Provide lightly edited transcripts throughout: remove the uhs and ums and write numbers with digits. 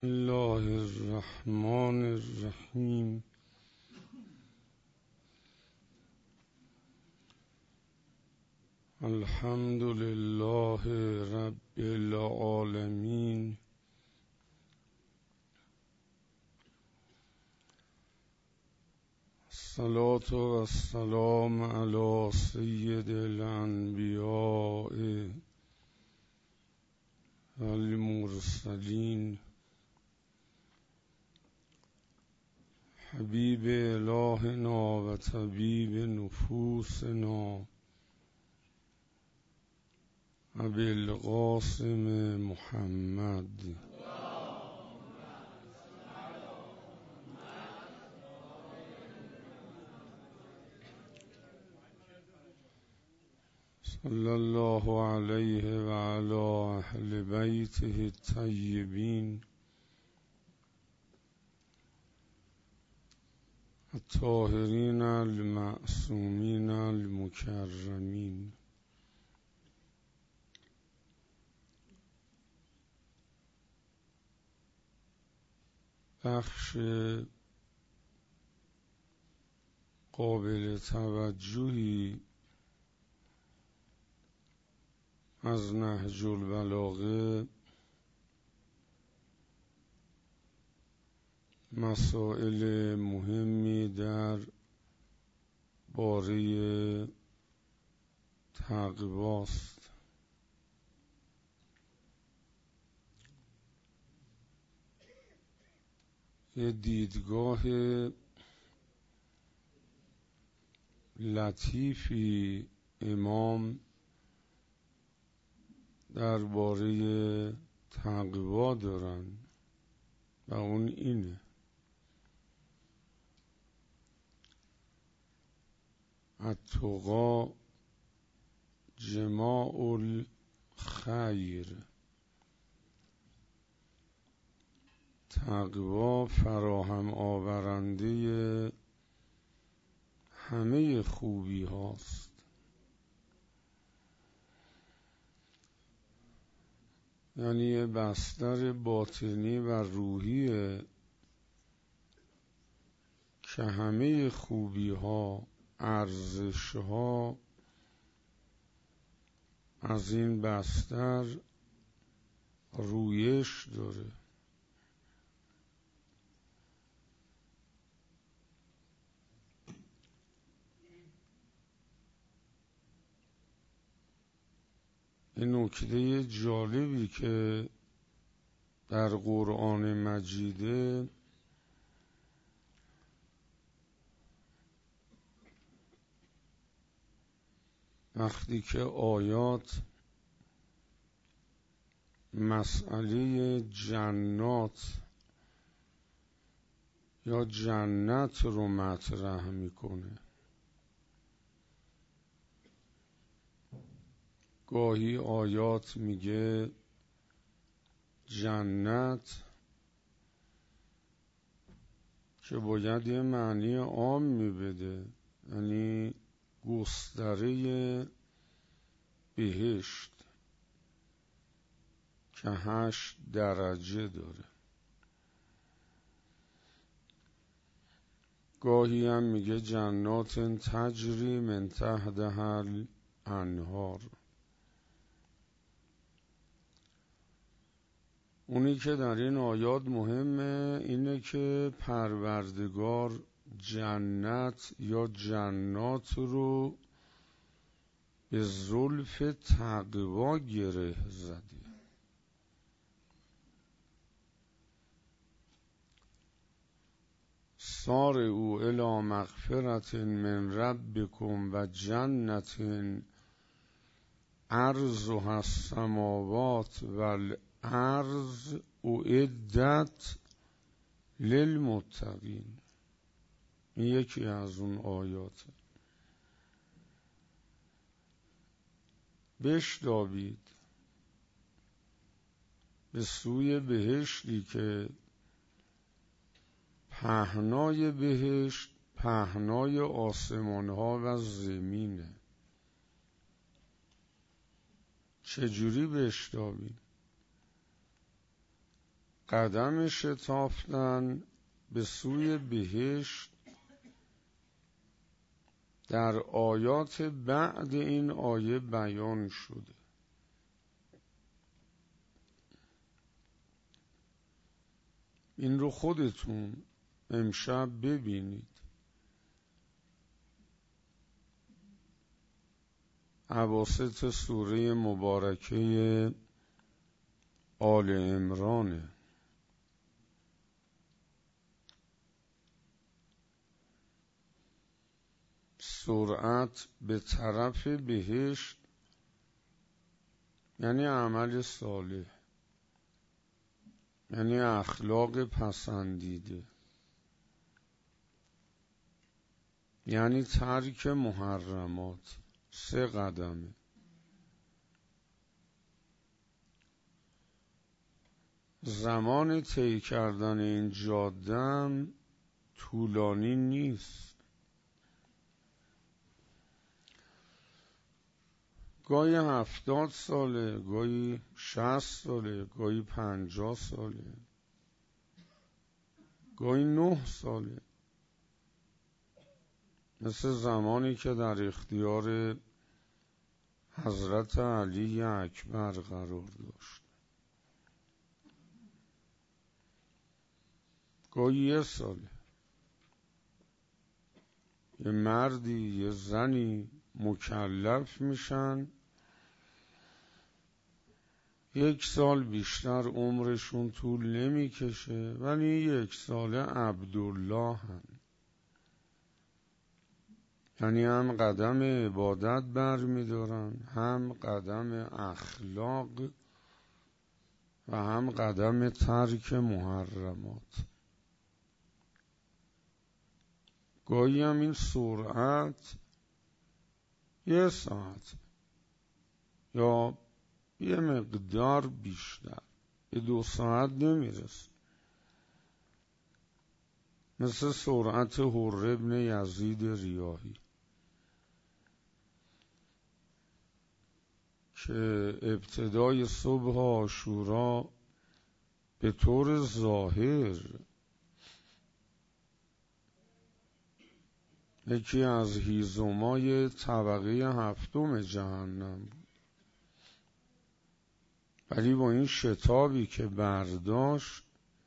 الله الرحمن الرحیم. الحمد لله رب العالمین. الصلاة والسلام علی سید الانبیاء والمرسلین حبیب الهنا و طبیب نفوسنا ابی القاسم محمد صلی الله علیه و علی اهل بیته الطیبین الطاهرین المعصومین المکرمین. بخش قابل توجهی از نهج البلاغه مسائل مهمی در باره تقوا است. یه دیدگاه لطیفی امام درباره تقوا دارن و اون اینه: التقی جماع الخیر. تقوا فراهم آورنده همه خوبی هاست. یعنی یه بستر باطنی و روحیه که همه خوبی ها، ارزش ها از این بستر رویش داره. این نکته جالبی که در قرآن مجیده وقتی که آیات مسئله جنات یا جنت رو مطرح میکنه، گاهی آیات میگه جنت که باید یه معنی عام میبده، یعنی گستره بهشت که 8 درجه داره. گاهی هم میگه جنات تجری من تحتها الانهار. اونی که در این آیات مهمه اینه که پروردگار جنت یا جنات رو به زلف تقوا گره زده. سارعوا الی مغفرة من ربکم و جنة عرضها السماوات والارض اعدت للمتقین. این یکی از اون آیاته. بشتابید به سوی بهشتی که پهنای بهشت پهنای آسمان ها و زمینه. چجوری بشتابید؟ قدم شتافتن به سوی بهشت در آیات بعد این آیه بیان شده. این رو خودتون امشب ببینید. اواسط سوره مبارکه آل عمران. سرعت به طرف بهشت یعنی عمل صالح، یعنی اخلاق پسندیده، یعنی ترک محرمات. 3 قدمه. زمان طی کردن این جاده طولانی نیست. گاهی 70 ساله، گاهی 60 ساله، گاهی 50 ساله، گاهی 9 ساله، مثل زمانی که در اختیار حضرت علی اکبر قرار داشت. گاهی 1 ساله. یه مردی یه زنی مکلف میشن 1 سال بیشتر عمرشون طول نمیکشه، ولی 1 ساله عبدالله هن. یعنی هم قدم عبادت برمیدارن، هم قدم اخلاق و هم قدم ترک محرمات. گاهی هم این سرعت 1 ساعت یا یه مقدار بیشتر، به 2 ساعت نمیرسه. مثل سرعت حر ابن یزید ریاحی که ابتدای صبح عاشورا به طور ظاهر یکی از هیزمای طبقه 7 جهنم بود، ولی با این شتابی که برداشت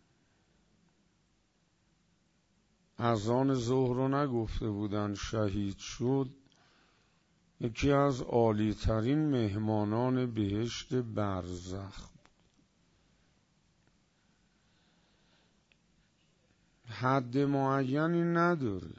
اذان ظهر رو نگفته بودن شهید شد. یکی از عالی ترین مهمانان بهشت برزخ بود. حد معینی نداره.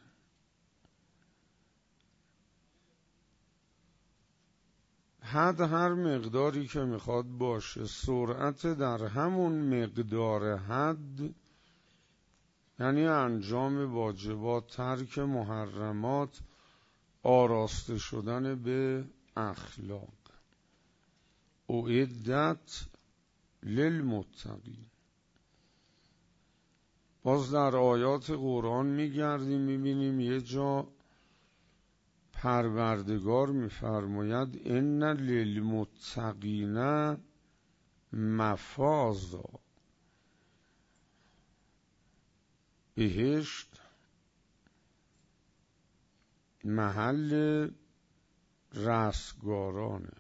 حد هر مقداری که میخواد باشه. سرعت در همون مقدار حد یعنی انجام واجبات، ترک محرمات، آراسته شدن به اخلاق. اعدت للمتقین. باز در آیات قرآن میگردیم میبینیم یه جا پروردگار میفرماید ان للمتقین مفازا. بهشت محل رستگارانه.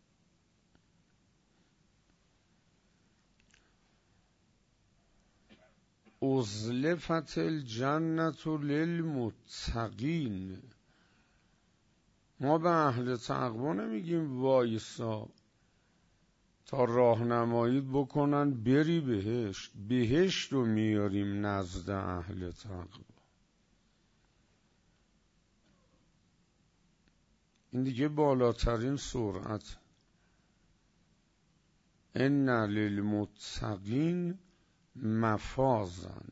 ازلفت الجنة للمتقین. ما به اهل تقوا نمیگیم وایسا تا راهنماییت بکنن بری بهشت. بهشت رو میاریم نزد اهل تقوا. این دیگه بالاترین سرعت. ان للمتقین مفازا.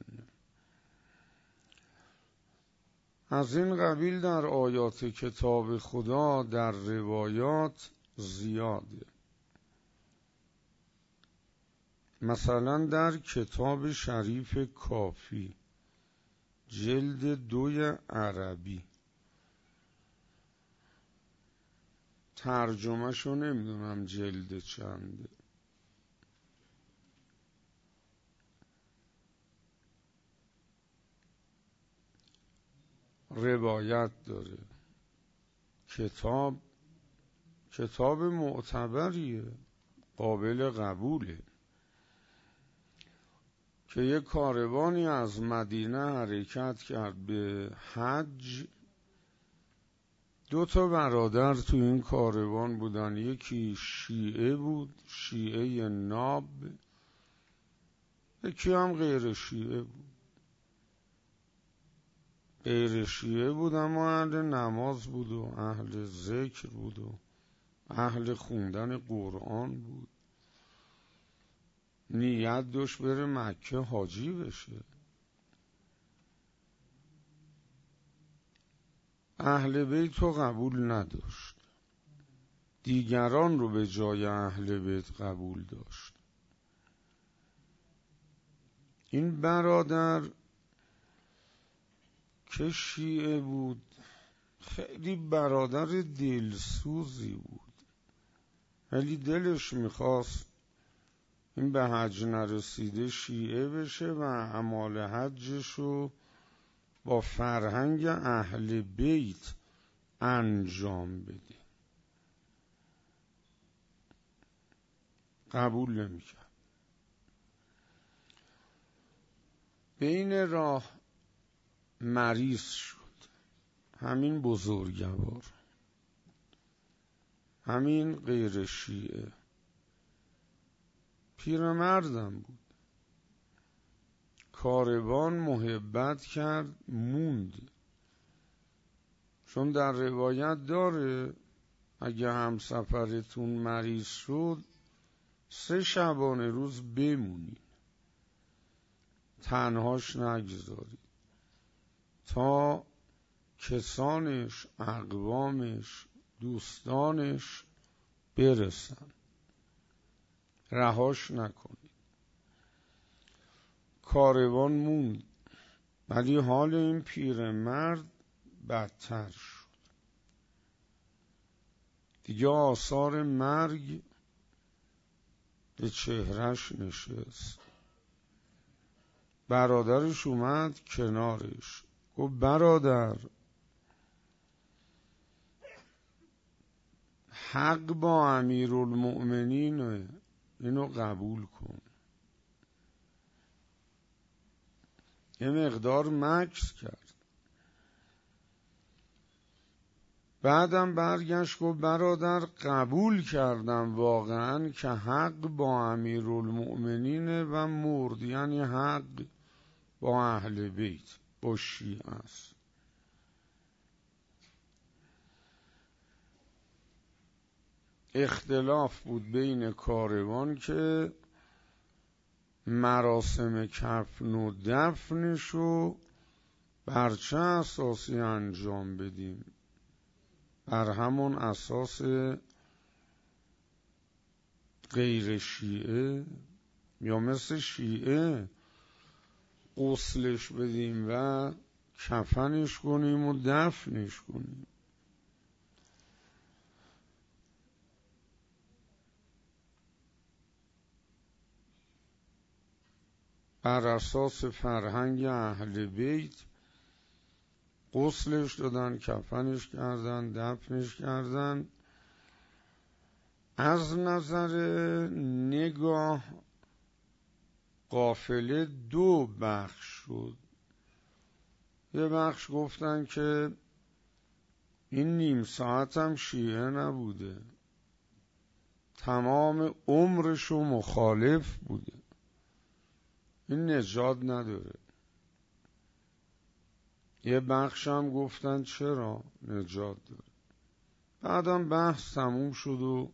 از این قبیل در آیات کتاب خدا در روایات زیاده. مثلا در کتاب شریف کافی جلد 2 عربی، ترجمه شو نمیدونم جلد چنده، روایت داره، کتاب معتبریه، قابل قبوله، که یک کاروانی از مدینه حرکت کرد به حج. 2 برادر تو این کاروان بودن، یکی شیعه بود، شیعه ناب، یکی هم غیر شیعه بود. غیر شیعه بود اما اهل نماز بود و اهل ذکر بود و اهل خوندن قرآن بود. نیت داشت بره مکه حاجی بشه. اهل بیت رو قبول نداشت، دیگران رو به جای اهل بیت قبول داشت. این برادر که شیعه بود خیلی برادر دلسوزی بود، ولی دلش میخواست این به حج نرسیده شیعه بشه و اعمال حجش رو با فرهنگ اهل بیت انجام بده. قبول نمیکرد. بین راه مریض شد. همین بزرگوار، همین غیر شیعه، پیرمردم بود. کاروان محبت کرد، موند. چون در روایت داره اگه همسفرتون مریض شد 3 شبانه روز بمونید، تنهاش نگذارید تا کسانش، اقوامش، دوستانش برسن، رهاش نکنید. کاروان موند، ولی حال این پیرمرد بدتر شد. دیگه آثار مرگ به چهرش نشست. برادرش اومد کنارش، گفت برادر، حق با امیرالمؤمنینه، اینو قبول کن. یه مقدار مکث کرد، بعدم برگشت گفت برادر قبول کردم واقعا که حق با امیرالمؤمنینه و مرد، یعنی حق با اهل بیت، با شیعه است. اختلاف بود بین کاروان که مراسم کفن و دفنشو بر چه اساسی انجام بدیم، بر همون اساس غیر شیعه یا مثل شیعه غسلش بدیم و کفنش کنیم و دفنش کنیم. بر اساس فرهنگ اهل بیت غسلش دادن، کفنش کردن، دفنش کردن. از نظر نگاه قافله 2 بخش شد. یه بخش گفتن که این نیم ساعت هم شیعه نبوده، تمام عمرشو مخالف بوده، این نجات نداره. یه بخش هم گفتن چرا نجات داره. بعدم بحث تموم شد و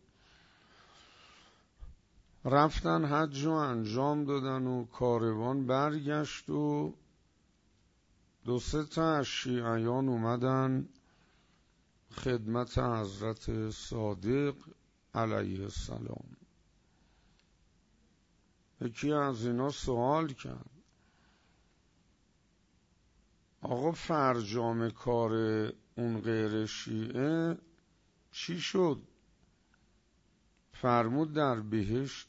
رفتن حج رو انجام دادن و کاروان برگشت و 2-3 تا از شیعیان اومدن خدمت حضرت صادق علیه السلام. یکی از اینا سوال کرد آقا فرجام کار اون غیر شیعه چی شد؟ فرمود در بهشت،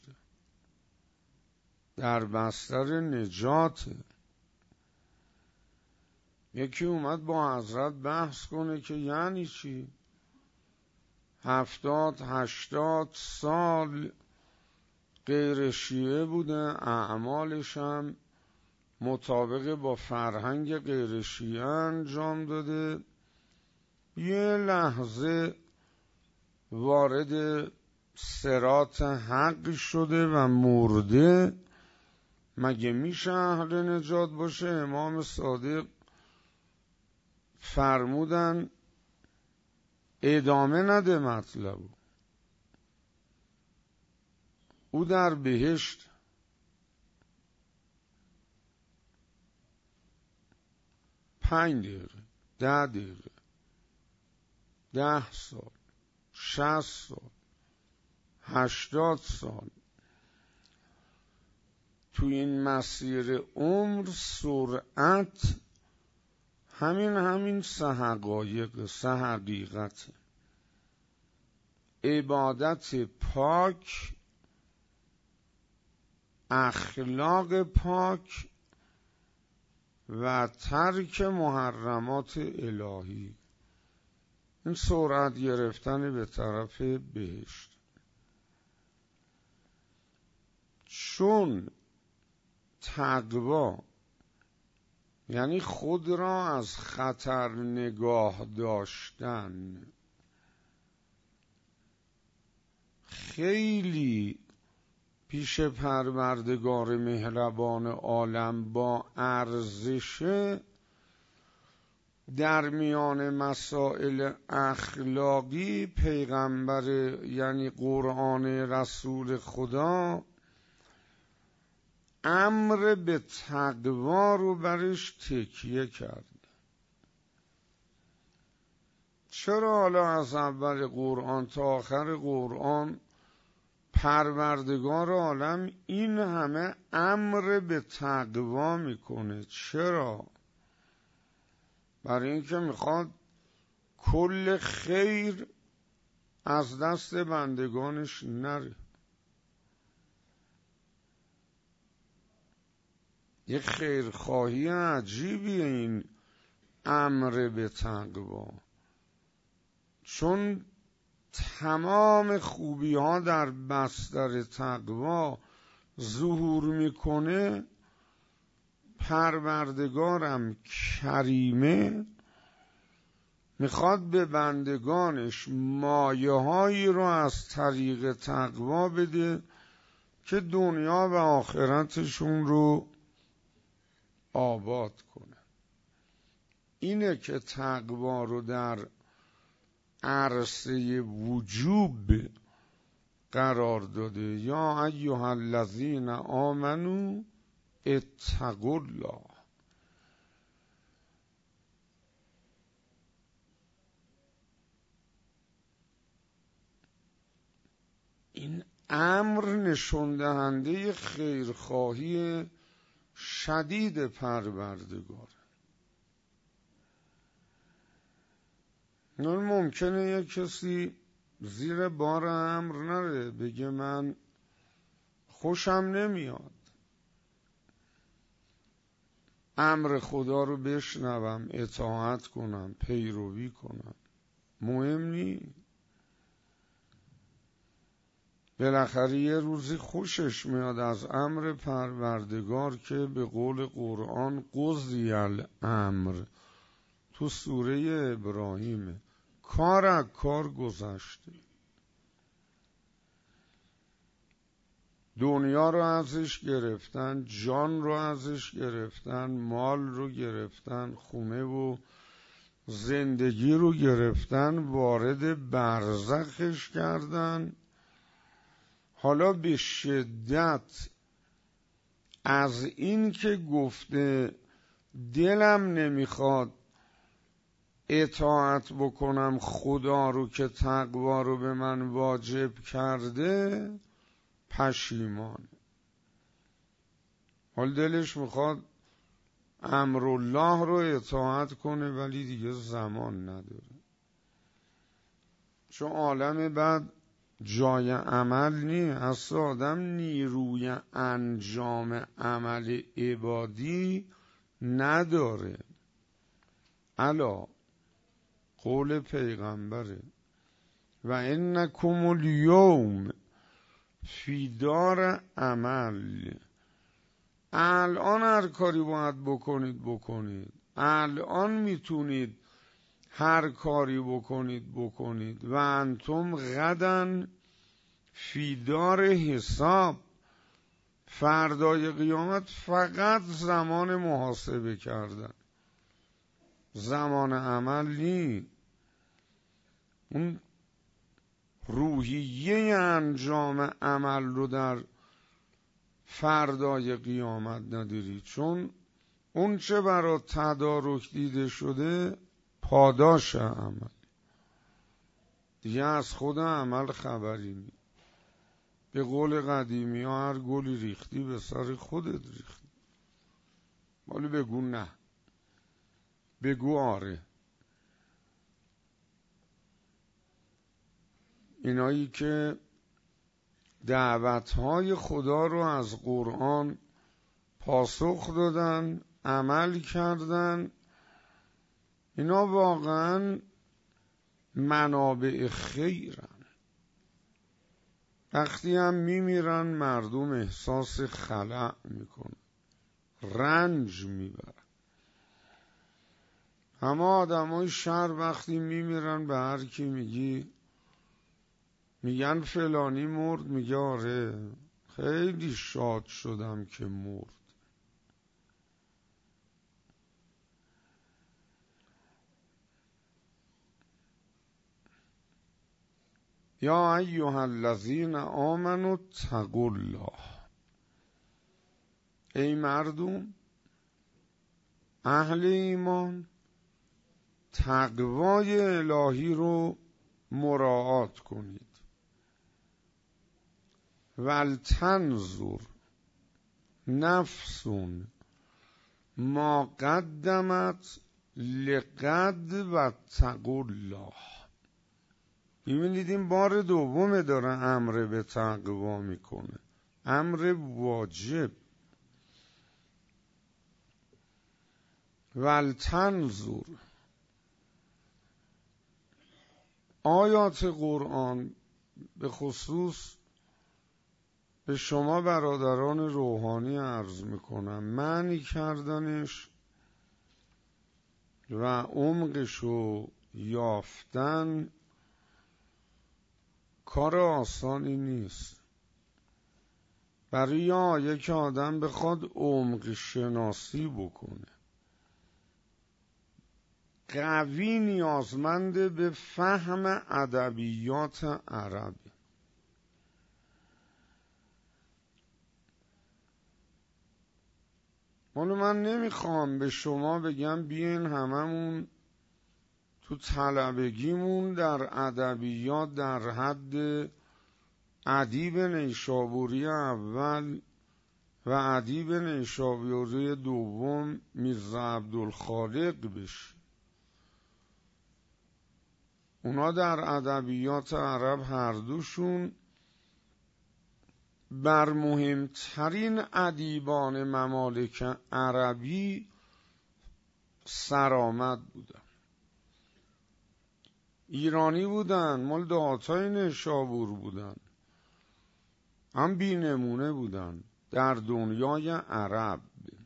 در بستر نجات. یکی اومد با حضرت بحث کنه که یعنی چی 70-80 سال غیر شیعه بوده، اعمالش هم مطابق با فرهنگ غیر شیعه انجام داده، یه لحظه وارد صراط حق شده و مرده، مگه میشه اهل نجات باشه؟ امام صادق فرمودن ادامه نده مطلبو، او در بهشت. 5 دقیقه 10 دقیقه 10 سال 60 سال 80 سال تو این مسیر عمر سرعت همین سه حقایق، سه حقیقت: عبادت پاک، اخلاق پاک و ترک محرمات الهی. این سرعت گرفتن به طرف بهشت. چون تقوا یعنی خود را از خطر نگاه داشتن، خیلی پیش پروردگار مهربان عالم با ارزشه، در میان مسائل اخلاقی پیغمبر یعنی قرآن رسول خدا امر به تقوا رو برش تکیه کرد. چرا حالا از اول قرآن تا آخر قرآن پروردگار عالم این همه امر به تقوا میکنه؟ چرا؟ برای اینکه میخواد کل خیر از دست بندگانش نره. یک خیرخواهی عجیبیه این امر به تقوا، چون تمام خوبی ها در بستر تقوا ظهور میکنه. پروردگارم کریمه میخواد به بندگانش مایه هایی رو از طریق تقوا بده که دنیا و آخرتشون رو آباد کنه. اینه که تقوا رو در عرصه وجوب قرار داده. یا ایها الذین آمنو اتقوا الله. این امر نشون دهنده خیرخواهی شدید پروردگار. نه ممکنه یک کسی زیر بار امر نره، بگه من خوشم نمیاد امر خدا رو بشنوم، اطاعت کنم، پیروی کنم، مهم نی. بالاخره یه روزی خوشش میاد از امر پروردگار که به قول قرآن قضی الامر تو سوره ابراهیم، کار از کار گذشته، دنیا رو ازش گرفتن، جان رو ازش گرفتن، مال رو گرفتن، خونه و زندگی رو گرفتن، وارد برزخش کردن. حالا به شدت از این که گفته دلم نمیخواد اطاعت بکنم خدا رو که تقوا رو به من واجب کرده، پشیمان. حال دلش میخواد امر الله رو اطاعت کنه ولی دیگه زمان نداره، چون عالم بعد جای عمل نی. اصلا آدم نیروی انجام عمل عبادی نداره. الا قول پیغمبره و انکم الیوم فی دار عمل. الان هر کاری باید بکنید. الان میتونید هر کاری بکنید و انتم غدن فی دار حساب. فردای قیامت فقط زمان محاسبه کردن، زمان عمل نی. اون روحیه انجام عمل رو در فردای قیامت نداری، چون اون چه برای تدارک دیده شده پاداش عمل دیگه، از خود عمل خبری نی. به قول قدیمی ها هر گلی ریختی به سر خودت ریختی. ولی بگو نه، بگو آره. اینایی که دعوتهای خدا رو از قرآن پاسخ دادن، عمل کردن، اینا واقعا منابع خیرن. وقتی هم میمیرن مردم احساس خلأ میکنن، رنج میبرن. اما آدمای شر وقتی میمیرن به هر کی میگن فلانی مرد، میگه آره خیلی شاد شدم که مرد. یا ایها الذین آمنوا اتقوا الله. ای مردم اهل ایمان، تقوای الهی رو مراعات کنید. ولتنظر نفس ما قدمت لغد واتقوا الله. می‌بینید این بار دومه داره امر به تقوا میکنه، امر واجب. ولتنظر. آیات قرآن به خصوص به شما برادران روحانی عرض میکنم، معنی کردنش و عمقشو یافتن کار آسانی نیست. برای یک آدم بخواد عمق شناسی بکنه، قوی نیازمند به فهم ادبیات عربی. حالا من نمیخوام به شما بگم بیاین هممون تو طلبگیمون در ادبیات در حد ادیب نیشابوری اول و ادیب نیشابوری دوم میرزا عبدالخالق بشه. اونا در ادبیات عرب هر دوشون بر مهمترین ادیبان ممالک عربی سرآمد بودن. ایرانی بودن، مال دهاتای نیشابور بودن، هم بی نمونه بودن در دنیای عرب.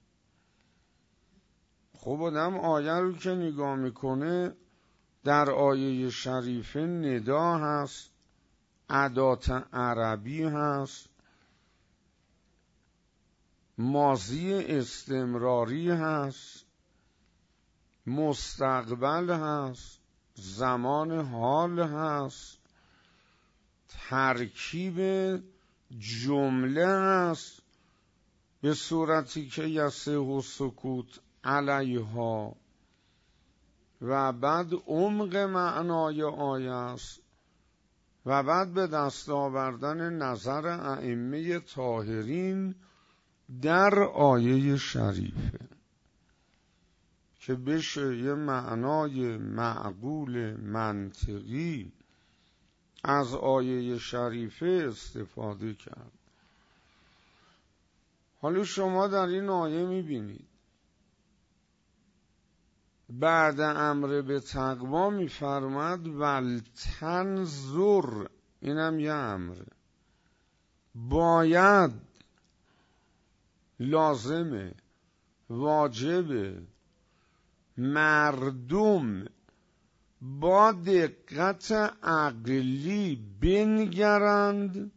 خب آدم آیه رو که نگاه میکنه، در آیه شریفه ندا هست، ادات عربی هست، ماضی استمراری هست، مستقبل هست، زمان حال هست، ترکیب جمله هست به صورتی که یصح سکوت علیها، و بعد عمق معنای آیه است، و بعد به دست آوردن نظر ائمه طاهرین در آیه شریفه که بشه یه معنای معقول منطقی از آیه شریفه استفاده کرد. حالا شما در این آیه میبینید بعد امر به تقوا میفرماد ولتنظر، اینم یه امره، باید، لازمه، واجبه، مردم با دقت عقلی بنگرند،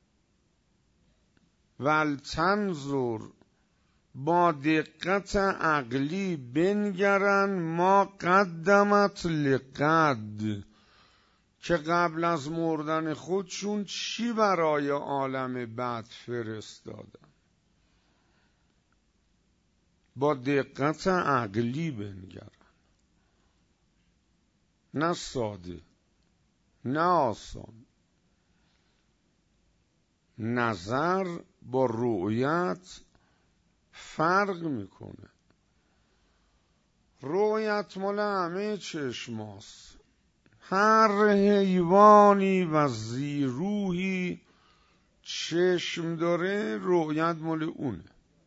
ولتنظر، با دقت عقلی بنگرند، ما قدمت لقد، که قبل از مردن خودشون چی برای عالم بعد فرستادن. با دقت عقلی بنگرن، نه ساده، نه آسان. نظر با رؤیت فرق میکنه. رؤیت مال همه چشماست. هر حیوانی و زیروحی چشم داره رؤیت مال اونه.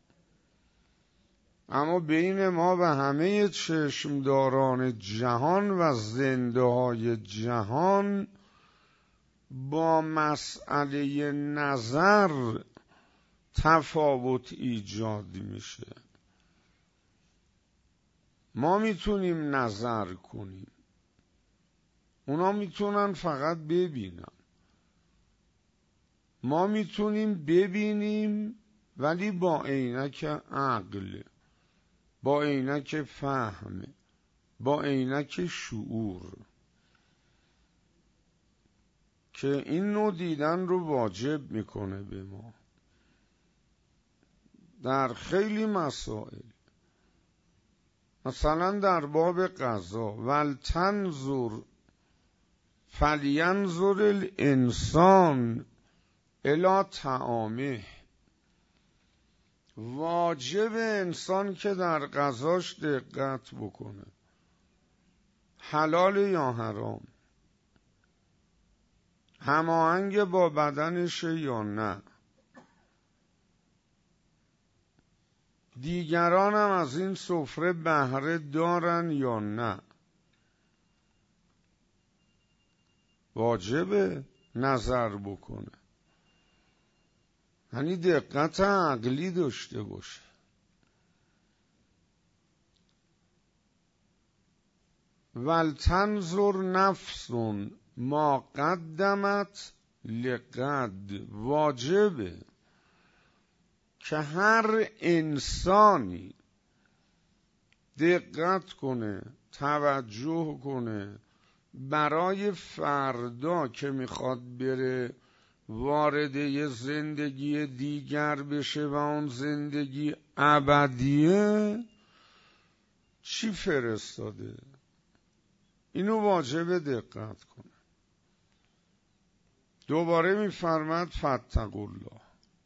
اما بین ما و همه چشمداران جهان و زنده های جهان با مسئله نظر تفاوت ایجاد میشه. ما میتونیم نظر کنیم، اونا میتونن فقط ببینن. ما میتونیم ببینیم ولی با عینک عقل، با عینک فهم، با عینک شعور، که این نوع دیدن رو واجب میکنه به ما در خیلی مسائل. مثلا در باب قضا، ولتنظر فلینظر الانسان الی طعامه، واجب انسان که در غذاش دقت بکنه، حلال یا حرام، هماهنگ با بدنش یا نه. دیگران هم از این سفره بهره دارن یا نه. واجبه نظر بکنه، یعنی دقت عقلی داشته باشه. ولتنظر نفس ما قدمت لغد، واجبه که هر انسانی دقت کنه، توجه کنه برای فردا که میخواد بره وارد یه زندگی دیگر بشه و اون زندگی ابدیه، چی فرستاده. اینو واجب دقت کنه. دوباره میفرماد فاتقوا الله،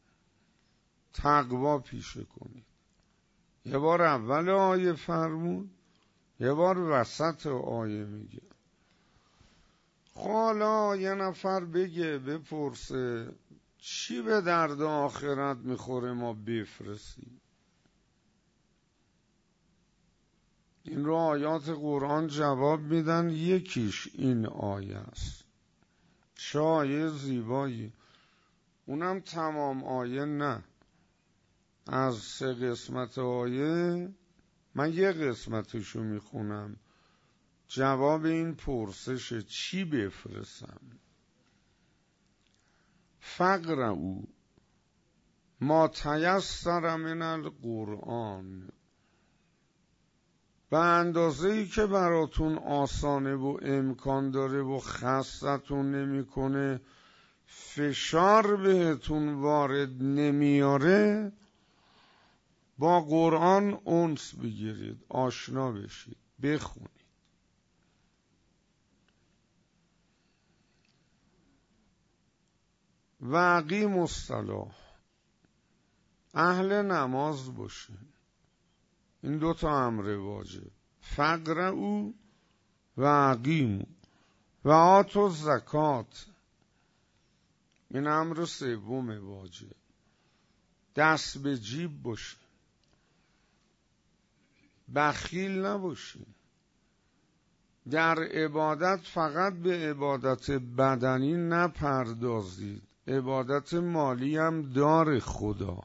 تقوا پیشه کنید. یه بار اول آیه فرمود، یه بار وسط آیه میگه. حالا یه نفر بگه، بپرسه چی به درد آخرت میخوره ما بفرستیم؟ این رو آیات قرآن جواب میدن. یکیش این آیه است، چه آیه زیبایی، اونم تمام آیه نه، از 3 قسمت آیه من یه قسمتشو میخونم، جواب این پرسش چی بفرستم. فقرؤا ما تیسر من القرآن، به اندازه‌ای که براتون آسانه و امکان داره و خستتون نمیکنه، فشار بهتون وارد نمیاره، با قرآن انس بگیرید، آشنا بشید، بخونید. و اقیموا الصلاة، اهل نماز باشین. این 2 امر واجب، فقرؤا و اقیموا و آتوا الزکات، این امر 3 واجب. دست به جیب باشین، بخیل نباشین. در عبادت فقط به عبادت بدنی نپردازید، عبادت مالی هم داره خدا،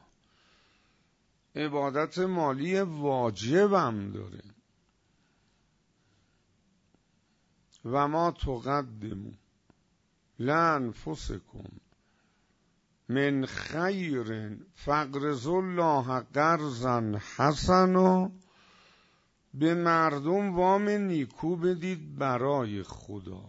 عبادت مالی واجب هم داره. و ما تقدموا لانفسکم من خیر فاقرضوا الله قرضا حسنا، به مردم وام نیکو بدید برای خدا.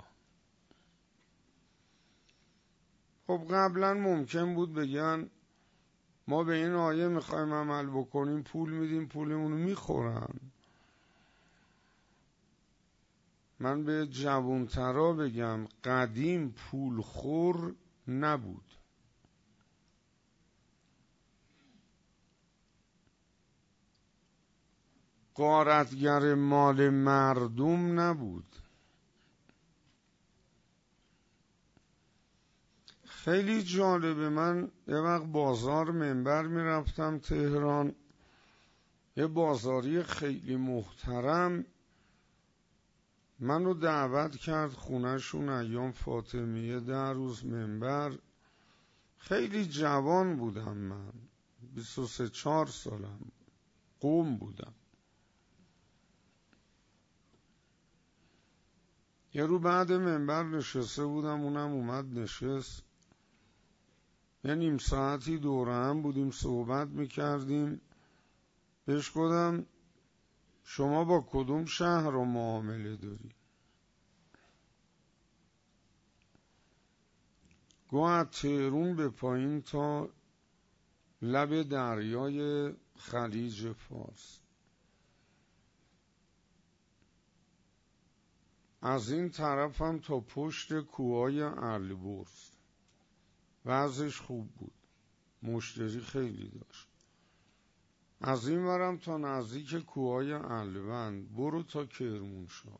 خب قبلا ممکن بود بگن ما به این آیه میخوایم عمل بکنیم، پول میدیم پولمونو میخورن. من به جوانترا بگم قدیم پول خور نبود، غارتگر مال مردم نبود. خیلی جالبه، من یه وقت بازار منبر میرفتم تهران، یه بازاری خیلی محترم منو دعوت کرد خونهشون ایام فاطمیه، 10 روز منبر. خیلی جوان بودم من، 23-4 سالم، قوم بودم. یه رو بعد منبر نشسته بودم، اونم اومد نشست، یه نیم ساعتی دوره هم بودیم صحبت میکردیم. بهش گفتم شما با کدوم شهر رو معامله داری؟ گفت از تهران به پایین تا لب دریای خلیج فارس، از این طرف هم تا پشت کوههای البرز. وضعش خوب بود، مشتری خیلی داشت. از این ورم تا نزدیک کوههای الوند، برو تا کرمانشاه.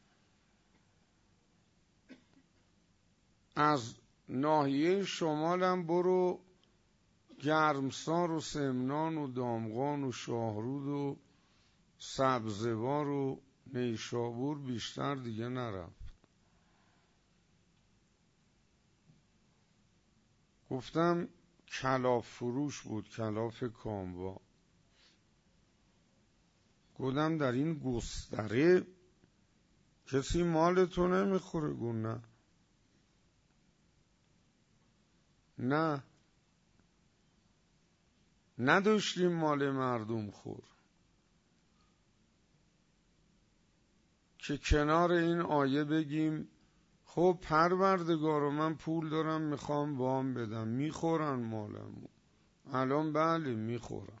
از ناحیه شمالم برو گرمسار و سمنان و دامغان و شاهرود و سبزوار و نیشابور، بیشتر دیگه نرفت. گفتم کلاف فروش بود، کلاف کاموا. گفتم در این گستره کسی مالتو نمیخوره؟ گفت نه. نه، نداشتیم مال مردم خور که کنار این آیه بگیم خب پروردگارو من پول دارم میخوام وام بدم، میخورن مالمو. الان بله میخورن،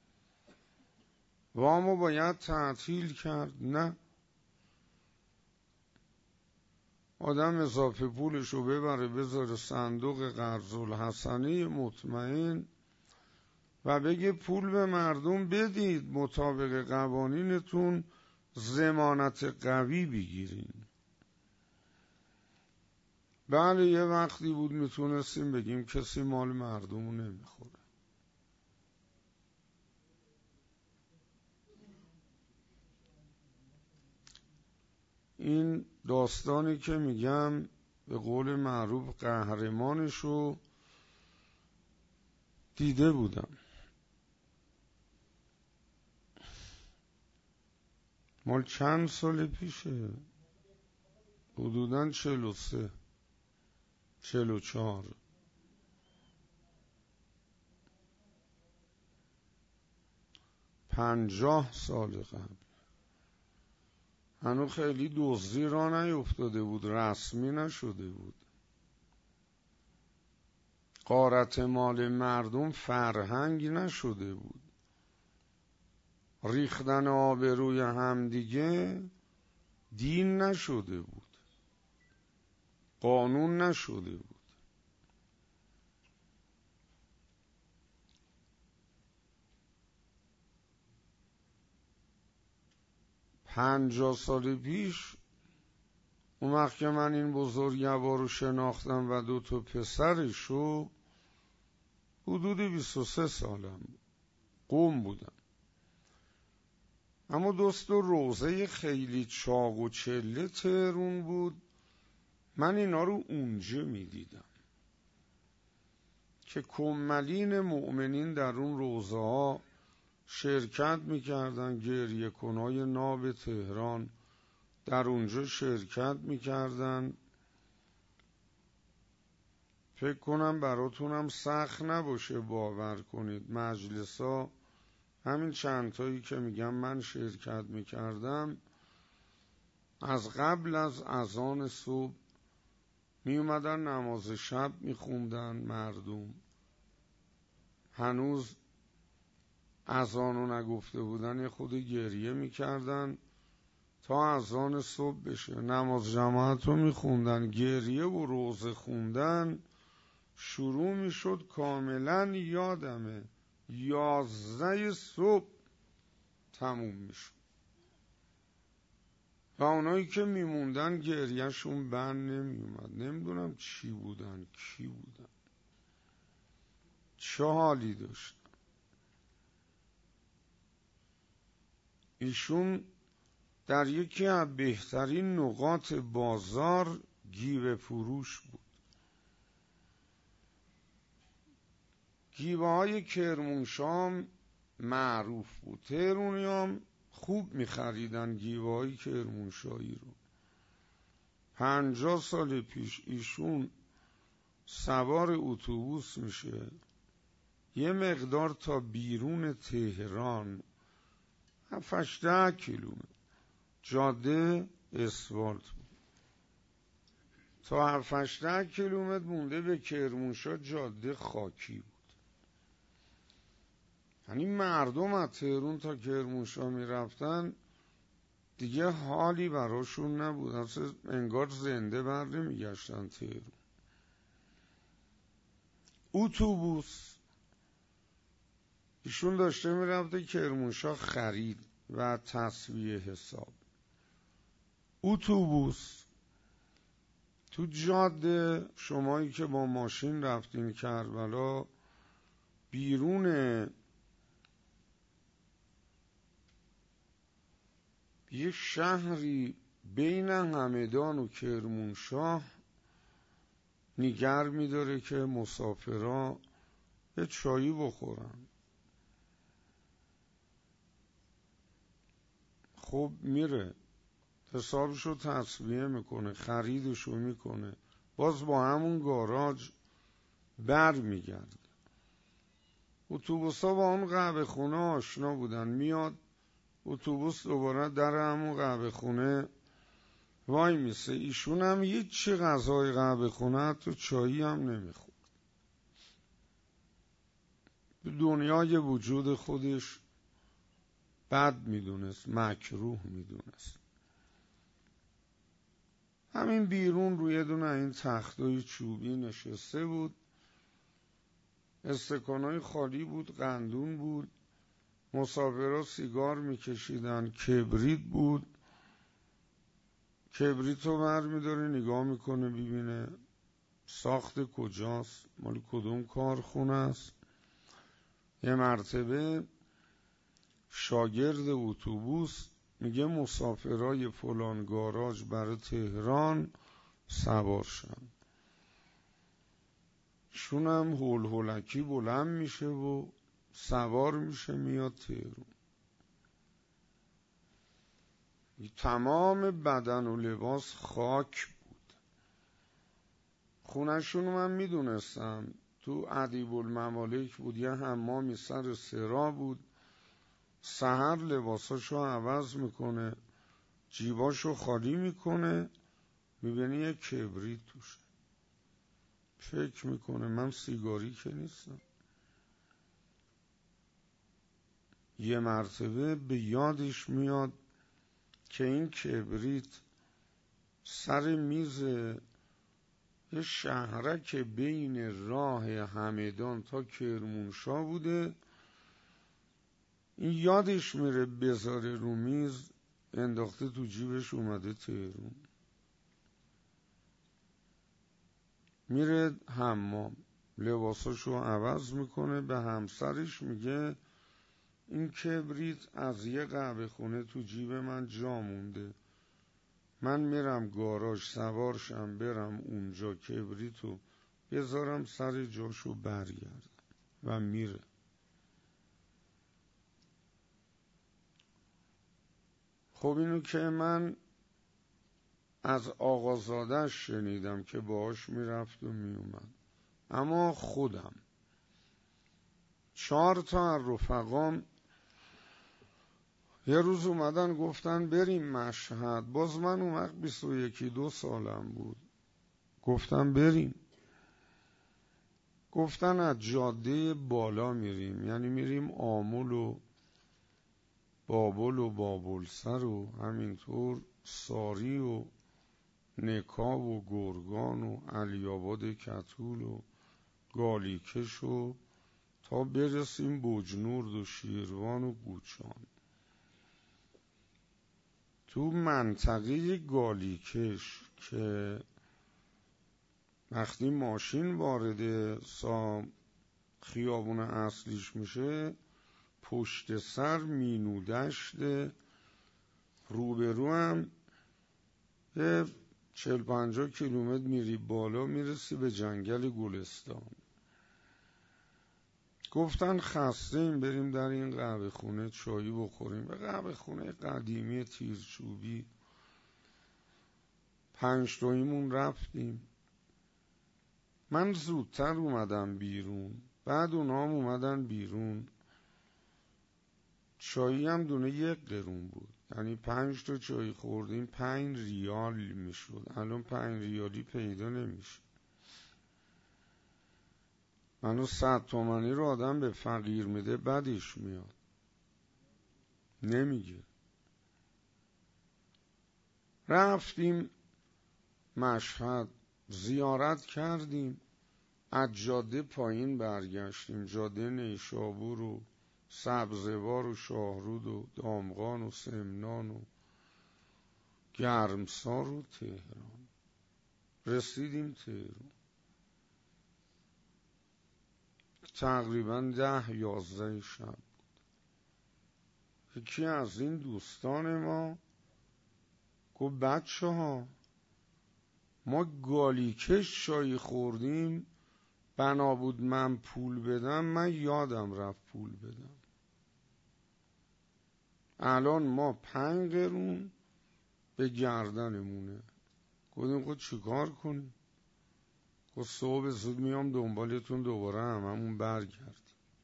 وامو باید تعطیل کرد؟ نه، آدم اضافه پولشو ببره بذاره صندوق قرض الحسنه مطمئن و بگه پول به مردم بدید، مطابق قوانینتون ضمانت قوی بگیرین. بله یه وقتی بود میتونستیم بگیم کسی مال مردمو نمیخوره. این داستانی که میگم به قول معروف قهرمانشو دیده بودم. مال چند سال پیشه؟ حدوداً 43 44. پنجاه سال قبل. هنوز خیلی دزدی را نیفتاده بود، رسمی نشده بود. غارت مال مردم فرهنگ نشده بود. ریختن آبروی همدیگه دین نشده بود، قانون نشده بود. 50 سال پیش اون وقت که من این بزرگوار رو شناختم و 2 تا پسرشو، حدود 23 سالم، قوم بودم. اما دوست و روزه خیلی چاق و چله تهرون بود. من اینا رو اونجا میدیدم که کمالین مؤمنین در اون روزه ها شرکت میکردن. گریه کنای ناب تهران در اونجا شرکت میکردن. فکر کنم براتونم سخت نباشه باور کنید، مجلسا همین چندتایی که میگم من شرکت میکردم، از قبل از اذان صبح میومدن نماز شب میخوندن. مردم هنوز اذانو نگفته بودن یه خود گریه میکردن تا اذان صبح بشه. نماز جماعت رو میخوندن، گریه و روزه خوندن شروع میشد. کاملا یادمه 11 صبح تموم میشد و اونایی که میموندن گریهشون بند نمیومد. نمیدونم چی بودن، کی بودن، چه حالی داشتن. ایشون در یکی از بهترین نقاط بازار گیوه فروش بود. گیوه های کرمانشاه معروف بود، تهرونی هم خوب میخریدن گیوه های کرمانشاهی رو. 50 سال پیش ایشون سوار اتوبوس میشه، یه مقدار تا بیرون تهران 7-10 کیلومتر جاده اسفالت بود، تا 7-10 کیلومتر مونده به کرمانشاه جاده خاکی بود. یعنی مردم از تهرون تا کرمانشاه میرفتن دیگه حالی براشون نبود، اصلا انگار زنده بر نمیگشتن تهرون. اتوبوس ایشون داشته میرفته کرمانشاه خرید و تسویه حساب. اتوبوس تو جاده، شمایی که با ماشین رفتین کربلا، بیرون یه شهری بین همدان و کرمانشاه نگر میداره که مسافرها یه چایی بخورن. خب میره حسابشو تسویه میکنه، خریدشو میکنه، باز با همون گاراژ بر میگرده. اتوبوسا با اون قهوه خونه آشنا بودن، میاد اتوبوس دوباره در همون قهوه خونه وای میسه. ایشون هم هیچی غذای قهوه خونه حتی چایی هم نمیخورد. دنیای وجود خودش بد میدونست، مکروه میدونست. همین بیرون روی دونه این تختای چوبی نشسته بود، استکانای خالی بود، قندون بود، مسافرها سیگار میکشیدن، کبریت بود. کبریت رو بر میداره نگاه میکنه ببینه ساخت کجاست، مال کدوم کارخونه است. یه مرتبه شاگرد اتوبوس میگه مسافرای فلان گاراژ برای تهران سوار شن. شونم هول هولکی بلند میشه و سوار میشه میاد تهران. تمام بدن و لباس خاک بود. خونشون من میدونستم تو ادیب الممالک بود، یه حمامی سر سرا بود. سحر لباساشو عوض میکنه، جیباشو خالی میکنه، میبینی یه کبریت توشه. فکر میکنه من سیگاری که نیستم. یه مرتبه به یادش میاد که این کبریت سر میز یه شهرک بین راه همدان تا کرمانشاه بوده. این یادش میره بذاره رو میز، انداخته تو جیبش اومده تهرون. میره حمام، لباساشو عوض میکنه، به همسرش میگه این کبریت از یه قهوه خونه تو جیب من جا مونده، من میرم گاراژ سوارشم برم اونجا کبریتو بذارم سر جاشو برگردم و میره. خب اینو که من از آقازاده‌اش شنیدم که باهاش میرفت و میومد، اما خودم 4 تا از رفقام یه روز اومدن گفتن بریم مشهد، باز من اون وقت 21-22 سالم بود، گفتم بریم. گفتن از جاده بالا میریم، یعنی میریم آمل و بابل و بابلسر و همینطور ساری و نکا و گرگان و علی‌آباد کتول و گالیکش و تا برسیم بجنورد و شیروان و گوچان. تو منطقه گالیکش که وقتی ماشین وارد خیابون اصلیش میشه، پشت سر مینودشت، روبرو هم یه 40-50 کیلومتر میری بالا میرسی به جنگل گلستان. گفتن خسته ایم بریم در این قهوه خونه چایی بخوریم. به قهوه خونه قدیمی تیرچوبی 5 تاییمون رفتیم. من زودتر اومدم بیرون، بعد اونا هم اومدن بیرون. چایی هم دونه 1 قرون بود، یعنی 5 تا چای خوردیم 5 ریال میشد. الان 5 ریالی پیدا نمیشه. منو 100 تومانی رو آدم به فقیر میده بدش میاد، نمیگه. رفتیم مشهد زیارت کردیم، از جاده پایین برگشتیم، جاده نیشابور و سبزوار و شاهرود و دامغان و سمنان و گرمسار و تهران. رسیدیم تهران تقریبا 10-11 شب بود. یکی از این دوستان ما گفت بچه ها ما گالیکش چای خوردیم، بنا بود من پول بدم، من یادم رفت پول بدم. الان ما 5 قرون به گردنمونه. گفتیم خود چیکار کنیم؟ گفت صبح زود میام دنبالتون دوباره هممون برگردیم.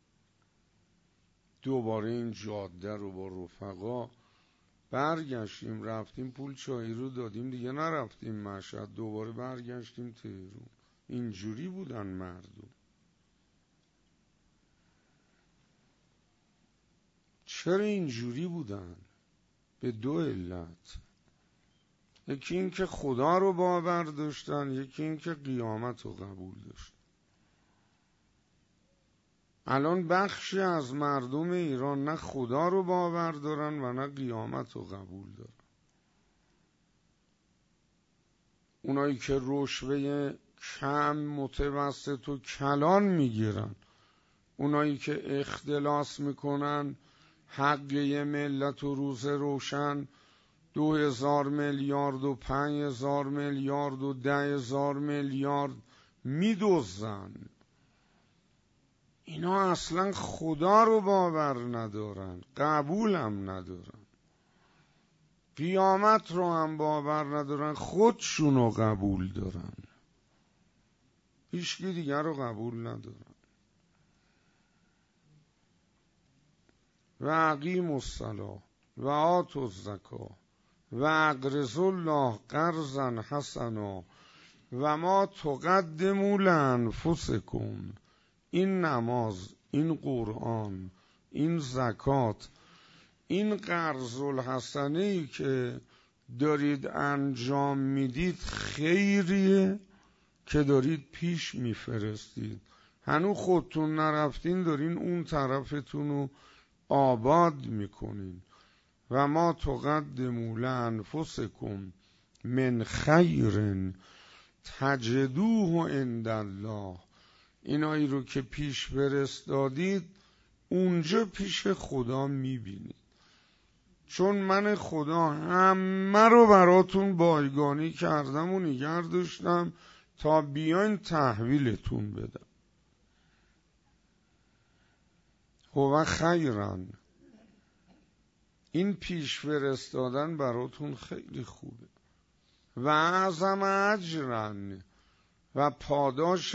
دوباره این جاده رو با رفقا برگشتیم، رفتیم پول چایی رو دادیم، دیگه نرفتیم مشهد، دوباره برگشتیم تهران. اینجوری بودن مردم. چرا اینجوری بودن؟ به 2 علت. یکی این که خدا رو باور داشتن، یکی این که قیامت رو قبول داشتن. الان بخشی از مردم ایران نه خدا رو باور دارن و نه قیامت رو قبول دارن. اونایی که رشوه کم متوسط و کلان میگیرن، اونایی که اختلاس میکنن حق یه ملت و روز روشن 2000 میلیارد و 5000 میلیارد و 10,000 میلیارد میدزدن، اینا اصلا خدا رو باور ندارن، قبولم ندارن، قیامت رو هم باور ندارن، خودشونو قبول دارن، هیچکی دیگر رو قبول ندارن. و اقیموا الصلاة و آتوا الزکاة و اقرضوا الله قرضا حسنا و ما تقدموا لانفسکم. این نماز، این قرآن، این زکات، این قرض الحسنه ای که دارید انجام میدید خیریه که دارید پیش میفرستید. هنوز خودتون نرفتین دارین اون طرفتون رو آباد میکنین. و ما تقدموا لانفسکم من خیر تجدوه عند الله. اینایی رو که پیش فرستادید اونجا پیش خدا میبینید. چون من خدا همه رو براتون بایگانی کردم و نگه داشتم تا بیاین تحویلتون بدم. خب خیرن، این پیش فرستادن براتون خیلی خوبه و اعظم اجرن و پاداش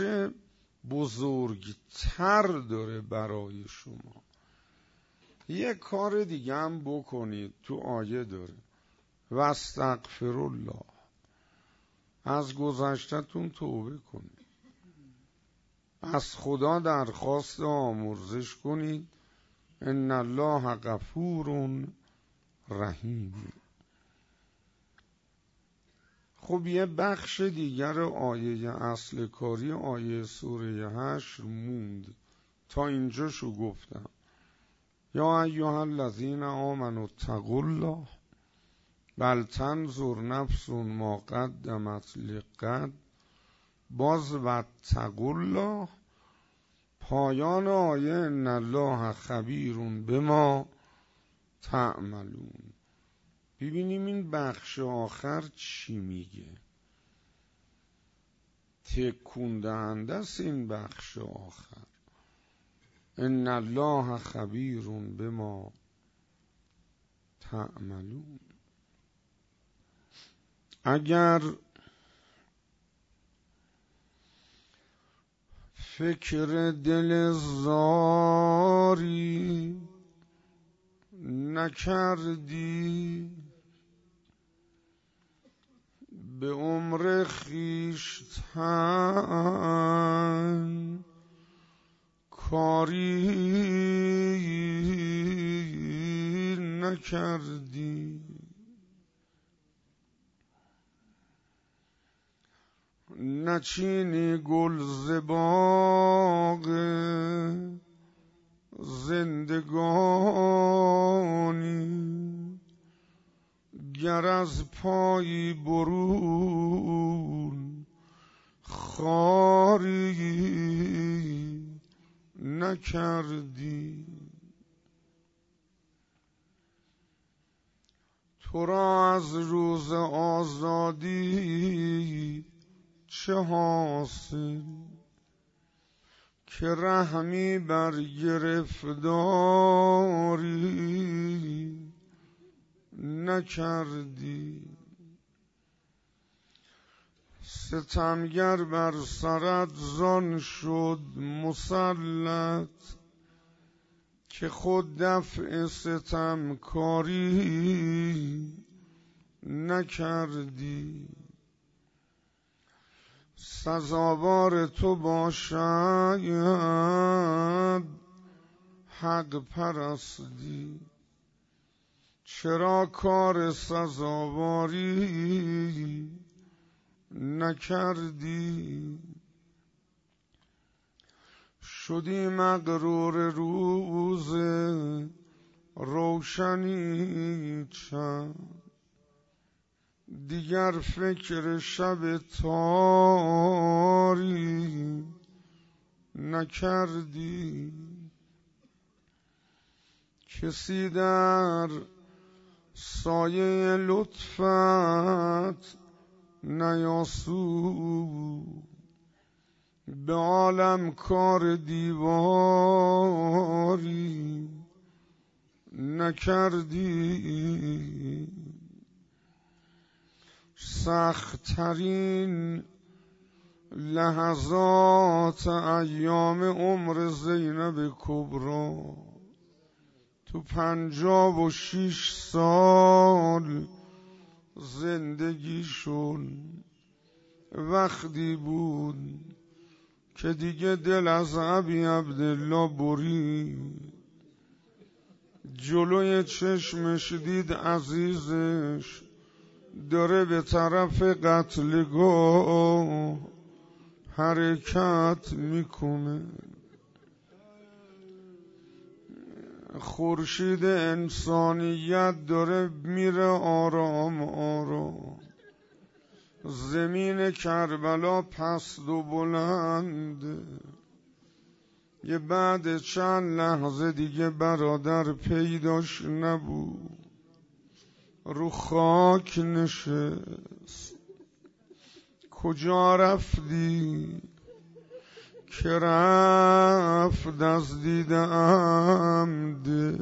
بزرگتر داره برای شما. یه کار دیگه هم بکنید، تو آیه داره و استغفر الله، از گذشتتون توبه کنید، از خدا درخواست آمرزش کنید. ان الله غفور رحیم. خب یه بخش دیگر آیه اصل کاری آیه سوره حشر موند، تا اینجاشو گفتم. یا ایها الذین آمنوا اتقوا الله بل تنظر نفس ما قدمت لغد، باز واتقوا الله. پایان آیه ان الله خبیر بما تعملون. ببینیم این بخش آخر چی میگه. تکون دهنده است این بخش آخر. ان الله خبیر بما تعملون. اگر فکر دل زاری نکردی، به عمر خویشتن کاری نکردی، نچینی گل ز باغ زندگانی، گر از پایی برون خاری نکردی. تو را از روز آزادی چه حاصل، که رحمی بر گرفتاری نکردی. ستمگر بر سرت زان شد مسلط، که خود دفع ستمکاری نکردی. سزاوار تو باشد حق پرستی، چرا کار سزاواری نکردی. شدی مغرور روز روشنی چند، دیگر فکر شب تاری نکردی. کسی در سایه لطفت نیاسود، به عالم کار دیواری نکردی. سخت‌ترین لحظات ایام عمر زینب کبری، تو 56 سال زندگیشون وقتی بود که دیگه دل از ابی عبدالله برید. جلوی چشمش دید عزیزش داره به طرف قتلگاه حرکت میکنه. خورشید انسانیت داره میره آرام آرام. زمین کربلا پست و بلند، یه بعد چند لحظه دیگه برادر پیداش نبود، رو خاک نشست. کجا رفتی؟ که رفت از دیدم ده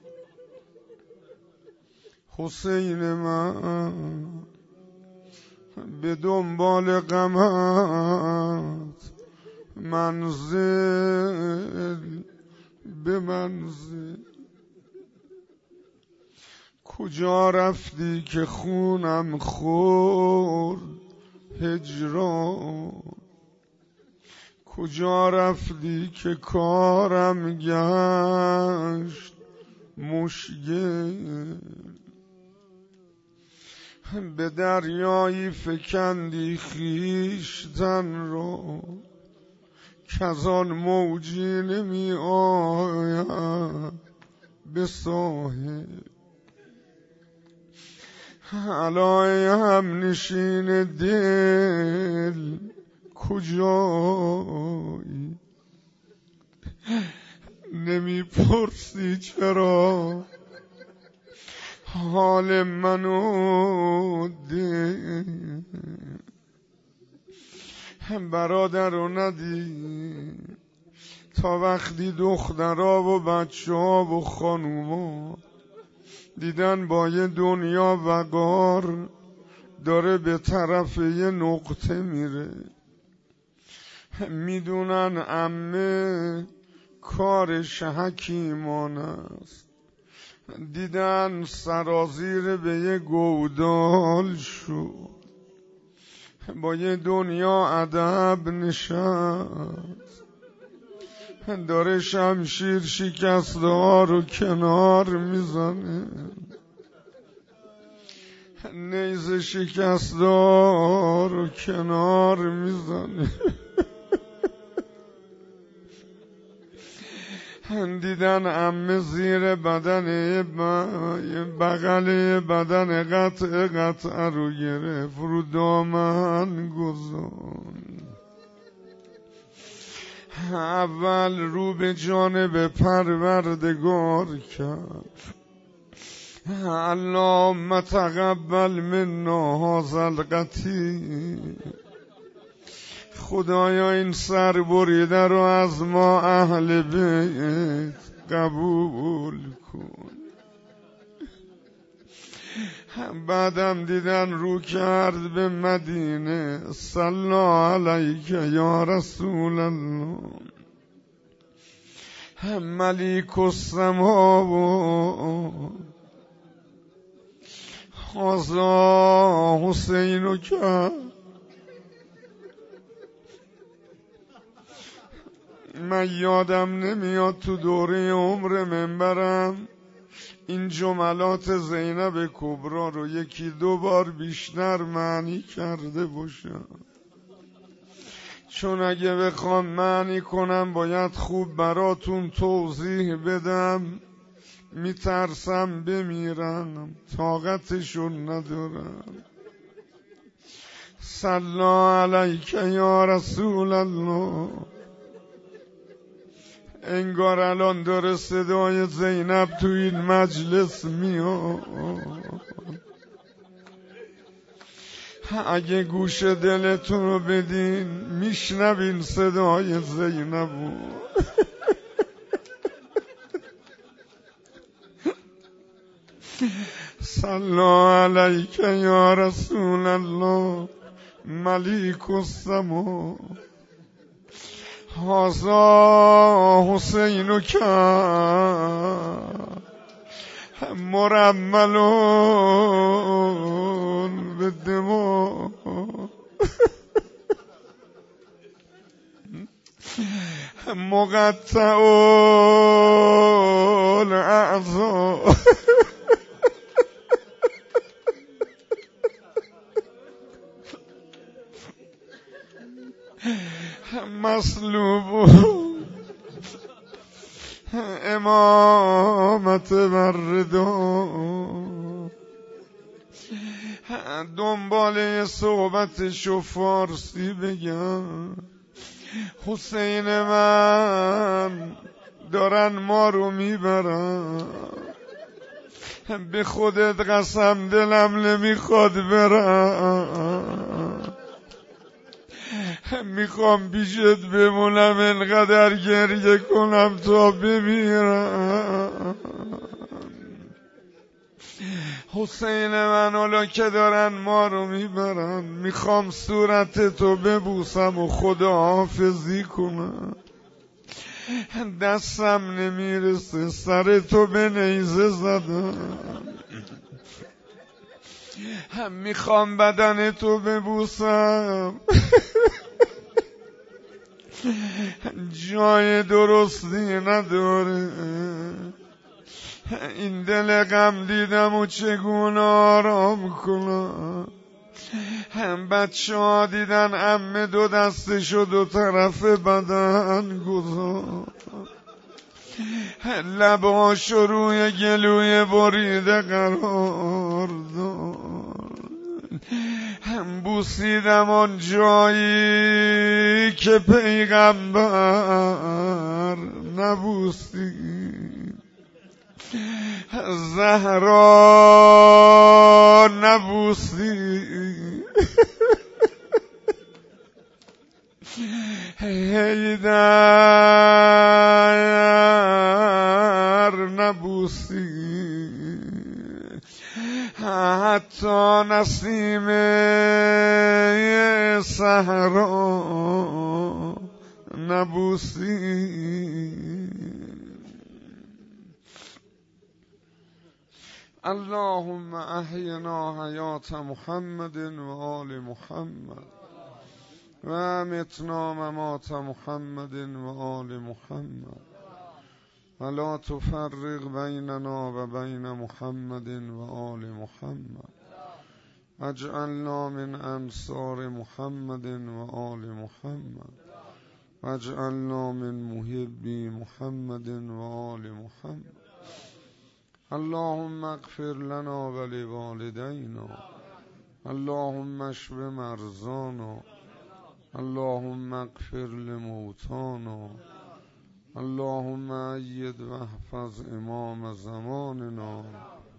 حسین من، به دنبال غمت منزل به منزل. کجا رفتی که خونم خورد هجران؟ کجا رفتی که کارم گشت مشکل؟ به دریایی فکندی خویشتن را، کز آن موجی نمی آید به ساحل. علای هم نشین دل کجایی؟ نمی پرسی چرا حال منو ده؟ برادر رو ندید تا وقتی دخترها و بچه ها و خانوما دیدن با یه دنیا وقار داره به طرف یه نقطه میره، میدونن عمه کارش حکیمانه است، دیدن سرازیر به یه گودال شد، با یه دنیا ادب نشست، داره شمشیر شکسته ها رو کنار میزنه، نیزه شکسته ها رو کنار میزنه. دیدن عمه زیر بدن بغل بدن قطع رو گرفت، رو دامن گذاشت. اول رو به جانب پروردگار کرد، اللهم تقبل منا هذا القتیل، خدایا این سر بریده رو از ما اهل بیت قبول کن. بعدم دیدن رو کرد به مدینه، صلی علیک یا رسول الله، ملیک السماوات هذا حسین که من یادم نمیاد تو دوره عمر منبرم این جملات زینب کبرا رو یکی دو بار بیشتر معنی کرده باشم، چون اگه بخوام معنی کنم باید خوب براتون توضیح بدم، میترسم بمیرم، طاقتشون ندارم. صلی علیک یا رسول الله. انگار الان داره صدای زینب تو این مجلس میاد. اگه گوش دلتون رو بدین میشنوین صدای زینب. صلی علیک یا رسول الله ملیک السما هذا حسین که مرملون به دماغ مقطع الاعضاء مصلوب امامت بردا. دنباله صحبتشو فارسی بگم، حسین من دارن ما رو میبرن، به خودت قسم دلم نمیخواد برم، میخوام پیشت بمونم انقدر گریه کنم تا بمیرم. حسین من حالا که دارن ما رو میبرن، میخوام صورت تو ببوسم و خداحافظی کنم، دستم نمیرسه سر تو به نیزه زدم، میخوام بدن تو ببوسم، جای درستی نداره، این دل غم دیدم و چگونه آرام کنم. بچه ها دیدن عمه دو دستشو دو طرف بدن گذار، لباشو روی گلوی بریده قرار داد، بوسیدم آن جایی که پیغمبر نبوسید، زهرا نبوسید، حیدر نبوسید، حتی نسیم صحرا نبوسید. اللهم احینا حیات محمد و آل محمد و امتنا ممات محمد و آل محمد و لا تفرق بیننا و بین محمد و آل محمد، اجعلنا من انصار محمد و آل محمد، اجعلنا من محبی محمد و آل محمد. اللهم اغفر لنا ولوالدينا، اللهم اشف مرضانا، اللهم اغفر لموتانا، اللهم أيد واحفظ امام زماننا